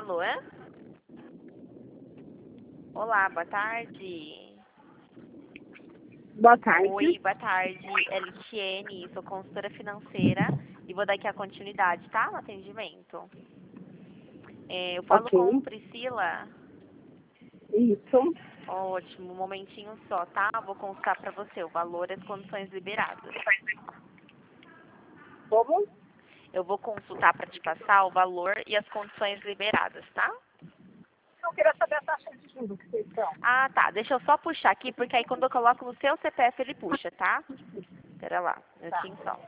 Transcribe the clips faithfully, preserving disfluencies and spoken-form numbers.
Alô? Olá, boa tarde. Boa tarde. Oi, boa tarde. É Litiene, sou consultora financeira e vou dar aqui a continuidade, tá? No atendimento. É, eu falo Ok. com Priscila. Isso. Ótimo, um momentinho só, tá? Vou consultar para você o valor e as condições liberadas. Como? Eu vou consultar para te passar o valor e as condições liberadas, tá? Eu queria saber a taxa de juros que vocês estão. Ah, tá. Deixa eu só puxar aqui, porque aí quando eu coloco no seu C P F ele puxa, tá? Pera lá, um Tá. minutinho só.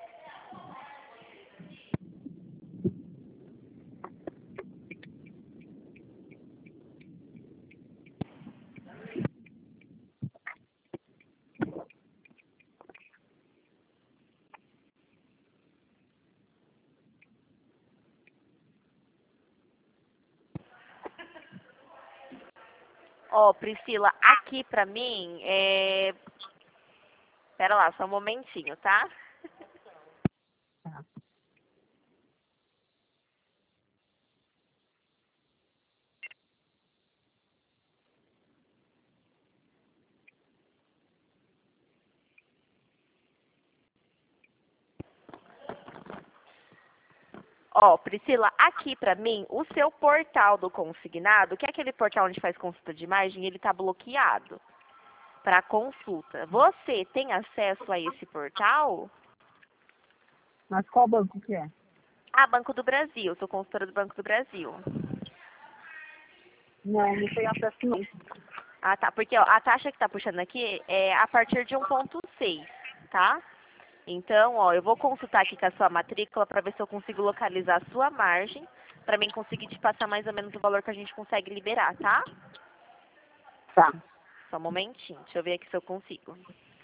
Ó, Priscila, aqui pra mim, é... Pera lá, só um momentinho, tá? Tá. Ó, Priscila, aqui pra mim, o seu portal do consignado, que é aquele portal onde faz consulta de imagem, ele tá bloqueado para consulta. Você tem acesso a esse portal? Mas qual banco que é? Ah, Banco do Brasil, sou consultora do Banco do Brasil. Não, não tem acesso não. Ah, tá, porque ó, a taxa que tá puxando aqui é a partir de um ponto seis, tá? Então, ó, eu vou consultar aqui com a sua matrícula para ver se eu consigo localizar a sua margem, para mim conseguir te passar mais ou menos o valor que a gente consegue liberar, tá? Tá. Só um momentinho, deixa eu ver aqui se eu consigo.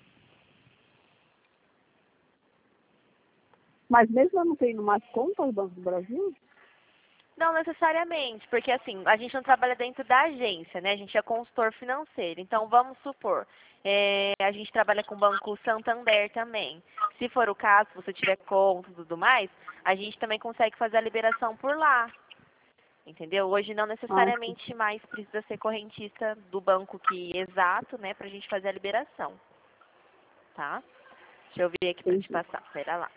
Mas mesmo eu não tendo mais conta no Banco do Brasil? Não necessariamente, porque assim, a gente não trabalha dentro da agência, né? A gente é consultor financeiro. Então, vamos supor, é, a gente trabalha com o Banco Santander também. Se for o caso, se você tiver conta e tudo mais, a gente também consegue fazer a liberação por lá. Entendeu? Hoje não Ah, sim. necessariamente mais precisa ser correntista do banco que exato, né, pra gente fazer a liberação. Tá? Deixa eu ver aqui pra te Entendi. passar. Pera lá.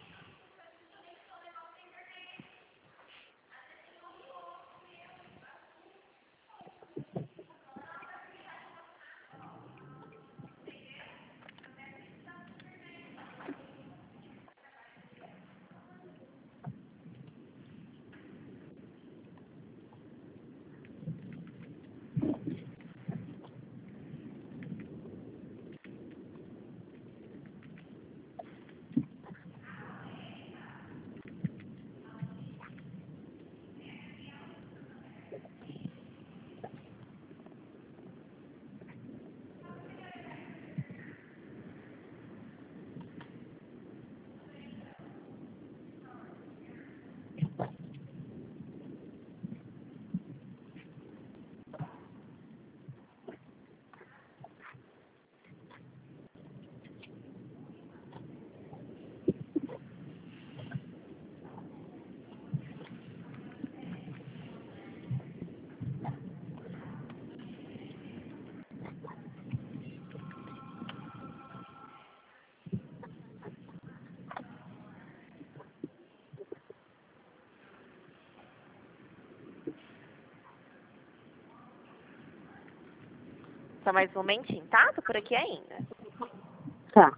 Só mais um momentinho, tá? Tô por aqui ainda. Tá.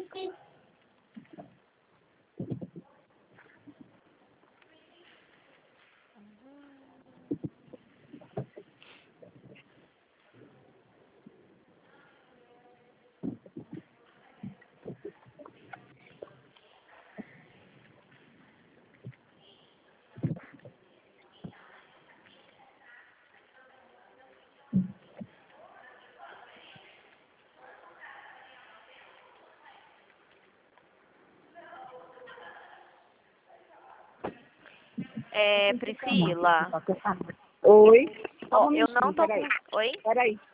É, Priscila. Oi. Ó, Só um eu não minutinho, tô peraí. com... Oi? Peraí.